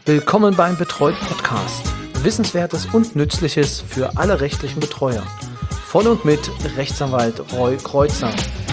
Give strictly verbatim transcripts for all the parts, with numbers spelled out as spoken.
Willkommen beim Betreut Podcast. Wissenswertes und Nützliches für alle rechtlichen Betreuer. Von und mit Rechtsanwalt Roy Kreuzer.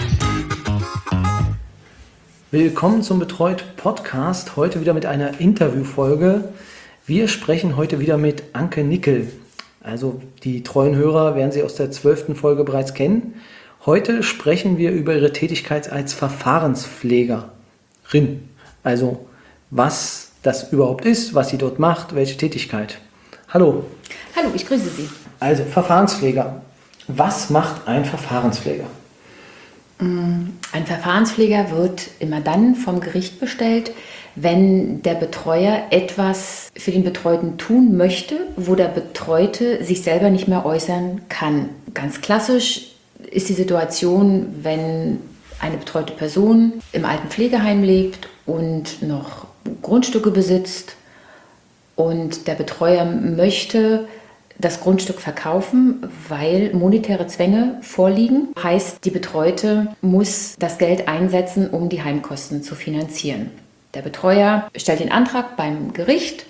Willkommen zum Betreut Podcast. Heute wieder mit einer Interviewfolge. Wir sprechen heute wieder mit Anke Nickel. Also die treuen Hörer werden sie aus der zwölften Folge bereits kennen. Heute sprechen wir über ihre Tätigkeit als Verfahrenspflegerin. Also was das überhaupt ist, was sie dort macht, welche Tätigkeit. Hallo. Hallo, ich grüße Sie. Also Verfahrenspfleger. Was macht ein Verfahrenspfleger? Ein Verfahrenspfleger wird immer dann vom Gericht bestellt, wenn der Betreuer etwas für den Betreuten tun möchte, wo der Betreute sich selber nicht mehr äußern kann. Ganz klassisch ist die Situation, wenn eine betreute Person im alten Pflegeheim lebt und noch Grundstücke besitzt und der Betreuer möchte das Grundstück verkaufen, weil monetäre Zwänge vorliegen. Heißt, die Betreute muss das Geld einsetzen, um die Heimkosten zu finanzieren. Der Betreuer stellt den Antrag beim Gericht,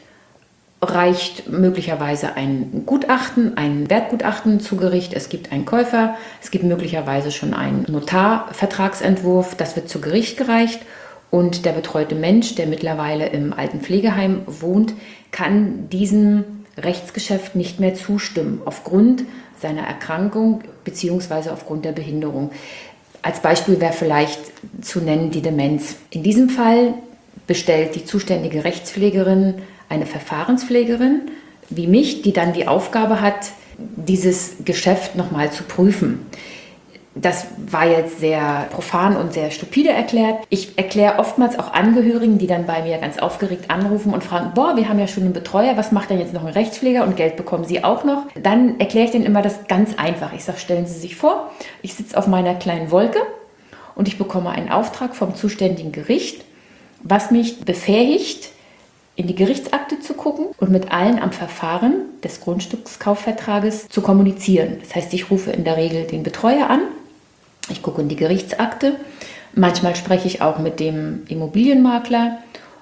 reicht möglicherweise ein Gutachten, ein Wertgutachten zu Gericht. Es gibt einen Käufer, es gibt möglicherweise schon einen Notarvertragsentwurf, das wird zu Gericht gereicht. Und der betreute Mensch, der mittlerweile im alten Pflegeheim wohnt, kann diesem Rechtsgeschäft nicht mehr zustimmen, aufgrund seiner Erkrankung bzw. aufgrund der Behinderung. Als Beispiel wäre vielleicht zu nennen die Demenz. In diesem Fall bestellt die zuständige Rechtspflegerin eine Verfahrenspflegerin wie mich, die dann die Aufgabe hat, dieses Geschäft nochmal zu prüfen. Das war jetzt sehr profan und sehr stupide erklärt. Ich erkläre oftmals auch Angehörigen, die dann bei mir ganz aufgeregt anrufen und fragen, boah, wir haben ja schon einen Betreuer, was macht denn jetzt noch ein Rechtspfleger und Geld bekommen Sie auch noch? Dann erkläre ich denen immer das ganz einfach. Ich sage, stellen Sie sich vor, ich sitze auf meiner kleinen Wolke und ich bekomme einen Auftrag vom zuständigen Gericht, was mich befähigt, in die Gerichtsakte zu gucken und mit allen am Verfahren des Grundstückskaufvertrages zu kommunizieren. Das heißt, ich rufe in der Regel den Betreuer an, ich gucke in die Gerichtsakte, manchmal spreche ich auch mit dem Immobilienmakler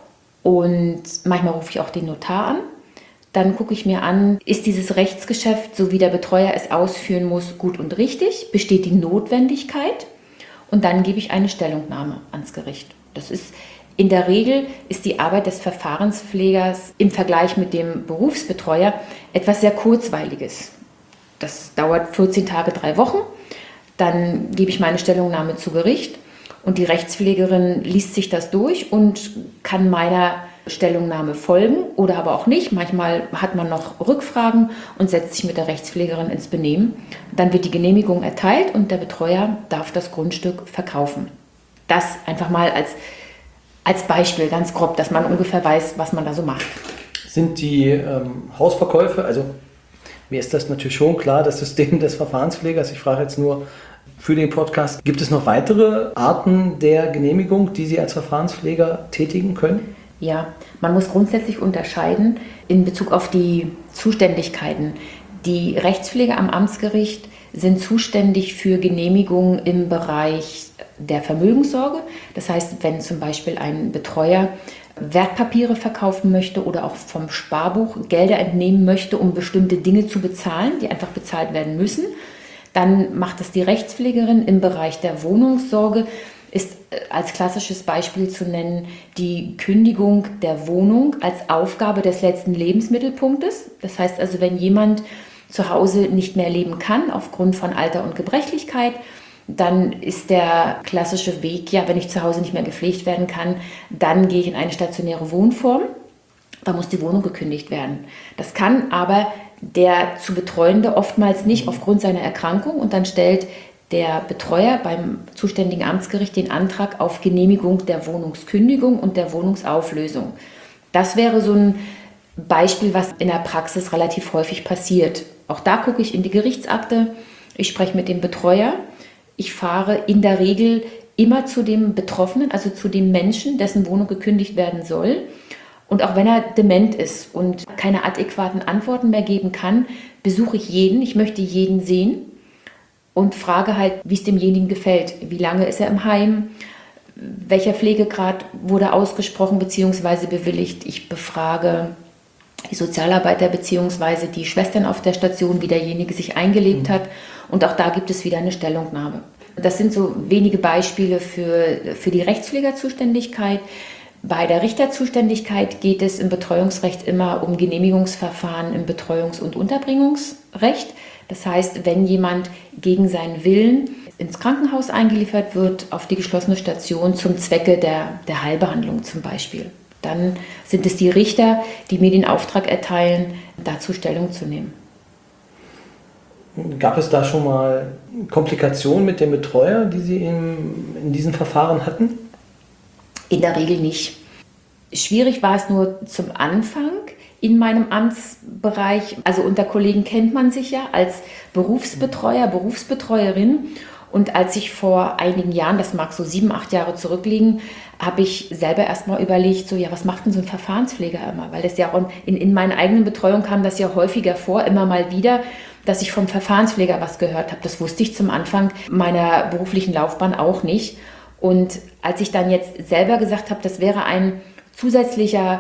und manchmal rufe ich auch den Notar an. Dann gucke ich mir an, ist dieses Rechtsgeschäft, so wie der Betreuer es ausführen muss, gut und richtig? Besteht die Notwendigkeit? Und dann gebe ich eine Stellungnahme ans Gericht. Das ist in der Regel ist die Arbeit des Verfahrenspflegers im Vergleich mit dem Berufsbetreuer etwas sehr Kurzweiliges. Das dauert vierzehn Tage, drei Wochen. Dann gebe ich meine Stellungnahme zu Gericht und die Rechtspflegerin liest sich das durch und kann meiner Stellungnahme folgen oder aber auch nicht. Manchmal hat man noch Rückfragen und setzt sich mit der Rechtspflegerin ins Benehmen. Dann wird die Genehmigung erteilt und der Betreuer darf das Grundstück verkaufen. Das einfach mal als, als Beispiel, ganz grob, dass man ungefähr weiß, was man da so macht. Sind die ähm, Hausverkäufe, also mir ist das natürlich schon klar, das System des Verfahrenspflegers. Ich frage jetzt nur für den Podcast, gibt es noch weitere Arten der Genehmigung, die Sie als Verfahrenspfleger tätigen können? Ja, man muss grundsätzlich unterscheiden in Bezug auf die Zuständigkeiten. Die Rechtspfleger am Amtsgericht sind zuständig für Genehmigungen im Bereich der Vermögenssorge. Das heißt, wenn zum Beispiel ein Betreuer Wertpapiere verkaufen möchte oder auch vom Sparbuch Gelder entnehmen möchte, um bestimmte Dinge zu bezahlen, die einfach bezahlt werden müssen, dann macht das die Rechtspflegerin. Im Bereich der Wohnungssorge ist als klassisches Beispiel zu nennen die Kündigung der Wohnung als Aufgabe des letzten Lebensmittelpunktes. Das heißt also, wenn jemand zu Hause nicht mehr leben kann aufgrund von Alter und Gebrechlichkeit, dann ist der klassische Weg, ja, wenn ich zu Hause nicht mehr gepflegt werden kann, dann gehe ich in eine stationäre Wohnform. Da muss die Wohnung gekündigt werden. Das kann aber der zu Betreuende oftmals nicht aufgrund seiner Erkrankung und dann stellt der Betreuer beim zuständigen Amtsgericht den Antrag auf Genehmigung der Wohnungskündigung und der Wohnungsauflösung. Das wäre so ein Beispiel, was in der Praxis relativ häufig passiert. Auch da gucke ich in die Gerichtsakte, ich spreche mit dem Betreuer. Ich fahre in der Regel immer zu dem Betroffenen, also zu dem Menschen, dessen Wohnung gekündigt werden soll. Und auch wenn er dement ist und keine adäquaten Antworten mehr geben kann, besuche ich jeden. Ich möchte jeden sehen und frage halt, wie es demjenigen gefällt. Wie lange ist er im Heim? welcher Pflegegrad wurde ausgesprochen bzw. bewilligt. Ich befrage die Sozialarbeiter bzw. die Schwestern auf der Station, wie derjenige sich eingelebt mhm. hat. Und auch da gibt es wieder eine Stellungnahme. Das sind so wenige Beispiele für, für die Rechtspflegerzuständigkeit. Bei der Richterzuständigkeit geht es im Betreuungsrecht immer um Genehmigungsverfahren im Betreuungs- und Unterbringungsrecht. Das heißt, wenn jemand gegen seinen Willen ins Krankenhaus eingeliefert wird, auf die geschlossene Station zum Zwecke der, der Heilbehandlung zum Beispiel, dann sind es die Richter, die mir den Auftrag erteilen, dazu Stellung zu nehmen. Gab es da schon mal Komplikationen mit dem Betreuer, die Sie in, in diesen Verfahren hatten? In der Regel nicht. Schwierig war es nur zum Anfang in meinem Amtsbereich. Also unter Kollegen kennt man sich ja als Berufsbetreuer, Berufsbetreuerin. Und als ich vor einigen Jahren, das mag so sieben, acht Jahre zurückliegen, habe ich selber erstmal überlegt, so ja, was macht denn so ein Verfahrenspfleger immer? Weil das ja auch in, in meiner eigenen Betreuung kam das ja häufiger vor, immer mal wieder, dass ich vom Verfahrenspfleger was gehört habe. Das wusste ich zum Anfang meiner beruflichen Laufbahn auch nicht. Und als ich dann jetzt selber gesagt habe, das wäre ein zusätzlicher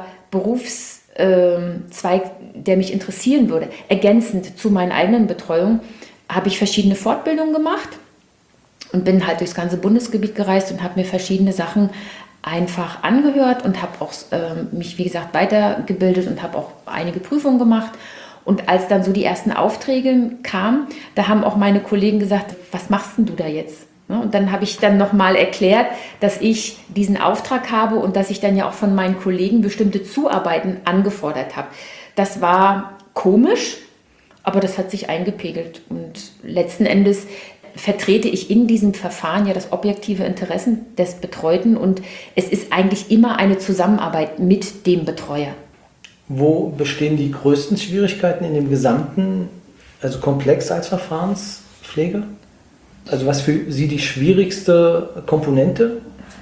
Berufszweig, der mich interessieren würde, ergänzend zu meiner eigenen Betreuung, habe ich verschiedene Fortbildungen gemacht und bin halt durchs ganze Bundesgebiet gereist und habe mir verschiedene Sachen einfach angehört und habe auch äh, mich, wie gesagt, weitergebildet und habe auch einige Prüfungen gemacht. Und als dann so die ersten Aufträge kamen, da haben auch meine Kollegen gesagt, was machst denn du da jetzt? Und dann habe ich dann nochmal erklärt, dass ich diesen Auftrag habe und dass ich dann ja auch von meinen Kollegen bestimmte Zuarbeiten angefordert habe. Das war komisch, aber das hat sich eingepegelt. Und letzten Endes vertrete ich in diesem Verfahren ja das objektive Interessen des Betreuten und es ist eigentlich immer eine Zusammenarbeit mit dem Betreuer. Wo bestehen die größten Schwierigkeiten in dem gesamten, also Komplex als Verfahrenspflege? Also was für Sie die schwierigste Komponente?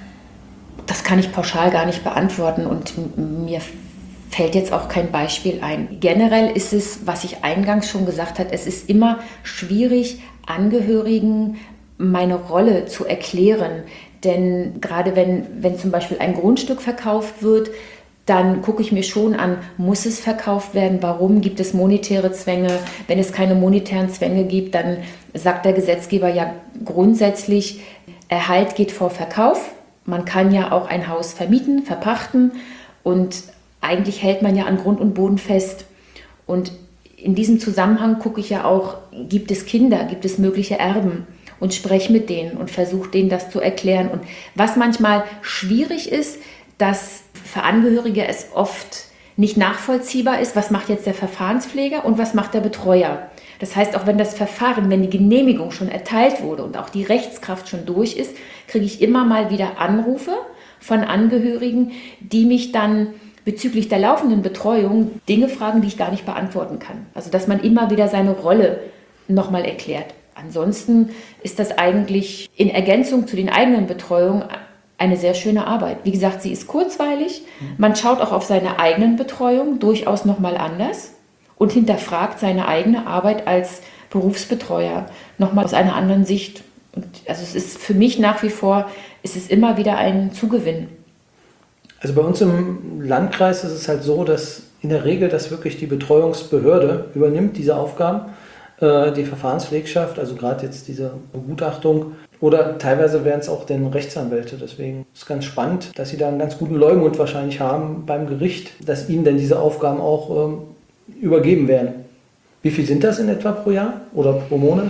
Das kann ich pauschal gar nicht beantworten und mir fällt jetzt auch kein Beispiel ein. Generell ist es, was ich eingangs schon gesagt habe, es ist immer schwierig, Angehörigen meine Rolle zu erklären. Denn gerade wenn, wenn zum Beispiel ein Grundstück verkauft wird, dann gucke ich mir schon an, muss es verkauft werden, warum gibt es monetäre Zwänge? Wenn es keine monetären Zwänge gibt, dann sagt der Gesetzgeber ja grundsätzlich, Erhalt geht vor Verkauf. Man kann ja auch ein Haus vermieten, verpachten und eigentlich hält man ja an Grund und Boden fest. Und in diesem Zusammenhang gucke ich ja auch, gibt es Kinder, gibt es mögliche Erben und spreche mit denen und versuche denen das zu erklären. Und was manchmal schwierig ist, dass für Angehörige es oft nicht nachvollziehbar ist, was macht jetzt der Verfahrenspfleger und was macht der Betreuer. Das heißt, auch wenn das Verfahren, wenn die Genehmigung schon erteilt wurde und auch die Rechtskraft schon durch ist, kriege ich immer mal wieder Anrufe von Angehörigen, die mich dann bezüglich der laufenden Betreuung Dinge fragen, die ich gar nicht beantworten kann. Also dass man immer wieder seine Rolle nochmal erklärt. Ansonsten ist das eigentlich in Ergänzung zu den eigenen Betreuungen eine sehr schöne Arbeit. Wie gesagt, sie ist kurzweilig. Man schaut auch auf seine eigenen Betreuung durchaus nochmal anders und hinterfragt seine eigene Arbeit als Berufsbetreuer nochmal aus einer anderen Sicht. Und also es ist für mich nach wie vor, es ist immer wieder ein Zugewinn. Also bei uns im Landkreis ist es halt so, dass in der Regel das wirklich die Betreuungsbehörde übernimmt, diese Aufgaben, äh, die Verfahrenspflegschaft, also gerade jetzt diese Begutachtung. Oder teilweise wären es auch den Rechtsanwälte. Deswegen ist es ganz spannend, dass Sie da einen ganz guten Leumund wahrscheinlich haben beim Gericht, dass Ihnen denn diese Aufgaben auch ähm, übergeben werden. Wie viel sind das in etwa pro Jahr oder pro Monat?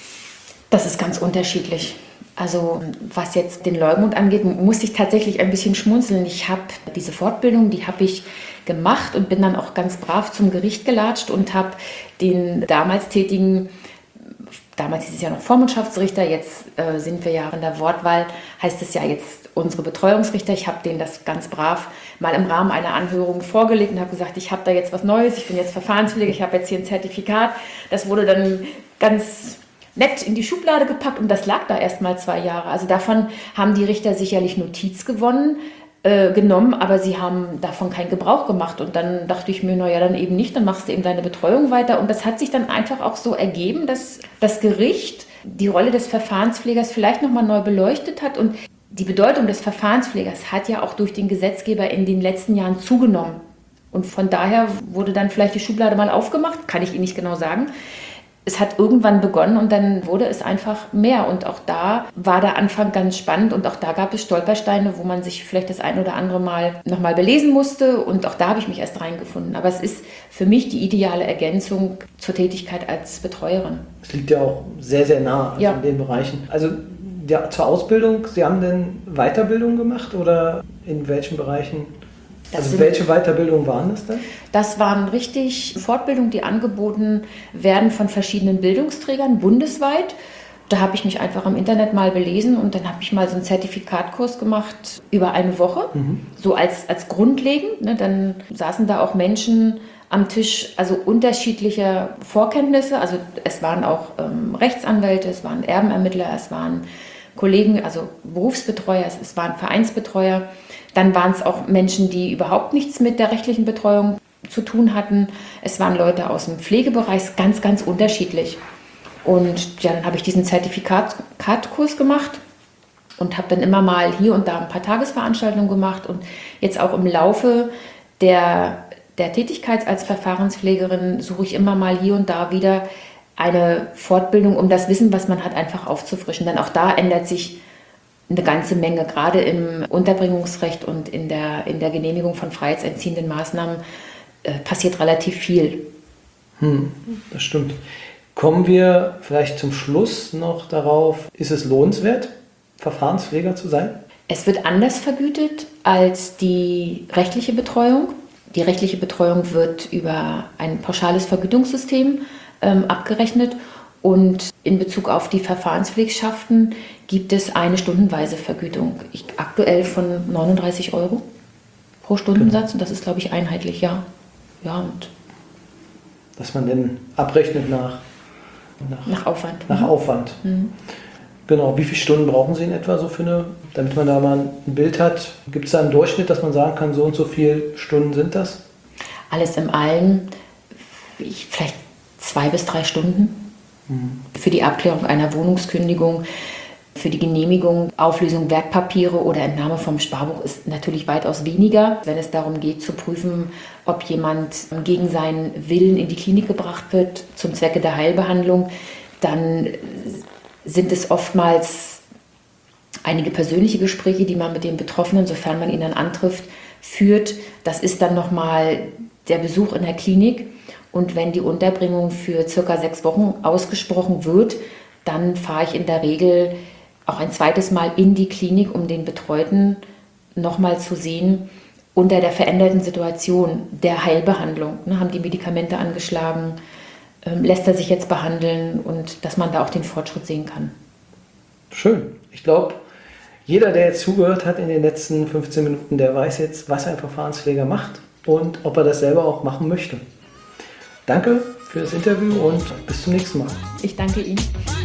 Das ist ganz unterschiedlich. Also was jetzt den Leumund angeht, muss ich tatsächlich ein bisschen schmunzeln. Ich habe diese Fortbildung, die habe ich gemacht und bin dann auch ganz brav zum Gericht gelatscht und habe den damals tätigen, damals hieß es ja noch Vormundschaftsrichter, jetzt äh, sind wir ja in der Wortwahl, heißt es ja jetzt unsere Betreuungsrichter. Ich habe denen das ganz brav mal im Rahmen einer Anhörung vorgelegt und habe gesagt, ich habe da jetzt was Neues, ich bin jetzt Verfahrenspfleger, ich habe jetzt hier ein Zertifikat. Das wurde dann ganz nett in die Schublade gepackt und das lag da erst mal zwei Jahre. Also davon haben die Richter sicherlich Notiz gewonnen, äh, genommen, aber sie haben davon keinen Gebrauch gemacht. Und dann dachte ich mir, naja, dann eben nicht, dann machst du eben deine Betreuung weiter. Und das hat sich dann einfach auch so ergeben, dass das Gericht die Rolle des Verfahrenspflegers vielleicht nochmal neu beleuchtet hat. Und die Bedeutung des Verfahrenspflegers hat ja auch durch den Gesetzgeber in den letzten Jahren zugenommen. Und von daher wurde dann vielleicht die Schublade mal aufgemacht, kann ich Ihnen nicht genau sagen. Es hat irgendwann begonnen und dann wurde es einfach mehr. Und auch da war der Anfang ganz spannend und auch da gab es Stolpersteine, wo man sich vielleicht das ein oder andere Mal nochmal belesen musste. Und auch da habe ich mich erst reingefunden. Aber es ist für mich die ideale Ergänzung zur Tätigkeit als Betreuerin. Es liegt ja auch sehr, sehr nah also ja. in den Bereichen. Also ja, zur Ausbildung, Sie haben denn Weiterbildung gemacht oder in welchen Bereichen? Das also welche Weiterbildungen waren das denn? Das waren richtig Fortbildungen, die angeboten werden von verschiedenen Bildungsträgern bundesweit. Da habe ich mich einfach im Internet mal belesen und dann habe ich mal so einen Zertifikatkurs gemacht über eine Woche, mhm. so als, als grundlegend. Ne, dann saßen da auch Menschen am Tisch, also unterschiedliche Vorkenntnisse. Also es waren auch ähm, Rechtsanwälte, es waren Erbenermittler, es waren Kollegen, also Berufsbetreuer, es, es waren Vereinsbetreuer. Dann waren es auch Menschen, die überhaupt nichts mit der rechtlichen Betreuung zu tun hatten. Es waren Leute aus dem Pflegebereich, ganz, ganz unterschiedlich. Und ja, dann habe ich diesen Zertifikatkurs gemacht und habe dann immer mal hier und da ein paar Tagesveranstaltungen gemacht. Und jetzt auch im Laufe der, der Tätigkeit als Verfahrenspflegerin suche ich immer mal hier und da wieder eine Fortbildung, um das Wissen, was man hat, einfach aufzufrischen. Denn auch da ändert sich eine ganze Menge, gerade im Unterbringungsrecht und in der, in der Genehmigung von freiheitsentziehenden Maßnahmen äh, passiert relativ viel. Hm, das stimmt. Kommen wir vielleicht zum Schluss noch darauf, ist es lohnenswert, Verfahrenspfleger zu sein? Es wird anders vergütet als die rechtliche Betreuung. Die rechtliche Betreuung wird über ein pauschales Vergütungssystem ähm, abgerechnet. Und in Bezug auf die Verfahrenspflegschaften gibt es eine stundenweise Vergütung. Ich, aktuell von neununddreißig Euro pro Stundensatz. Und das ist, glaube ich, einheitlich, ja. Ja, und dass man denn abrechnet nach, nach, nach Aufwand. Nach mhm. Aufwand. Mhm. Genau. Wie viele Stunden brauchen Sie in etwa so für eine, damit man da mal ein Bild hat? Gibt es da einen Durchschnitt, dass man sagen kann, so und so viele Stunden sind das? Alles in allem ich, vielleicht zwei bis drei Stunden. Für die Abklärung einer Wohnungskündigung, für die Genehmigung, Auflösung Wertpapiere oder Entnahme vom Sparbuch ist natürlich weitaus weniger. Wenn es darum geht zu prüfen, ob jemand gegen seinen Willen in die Klinik gebracht wird zum Zwecke der Heilbehandlung, dann sind es oftmals einige persönliche Gespräche, die man mit dem Betroffenen, sofern man ihn dann antrifft, führt. Das ist dann nochmal der Besuch in der Klinik. Und wenn die Unterbringung für circa sechs Wochen ausgesprochen wird, dann fahre ich in der Regel auch ein zweites Mal in die Klinik, um den Betreuten nochmal zu sehen, unter der veränderten Situation der Heilbehandlung. Ne, haben die Medikamente angeschlagen, ähm, lässt er sich jetzt behandeln und dass man da auch den Fortschritt sehen kann. Schön. Ich glaube, jeder, der jetzt zugehört hat in den letzten fünfzehn Minuten, der weiß jetzt, was ein Verfahrenspfleger macht und ob er das selber auch machen möchte. Danke für das Interview und bis zum nächsten Mal. Ich danke Ihnen.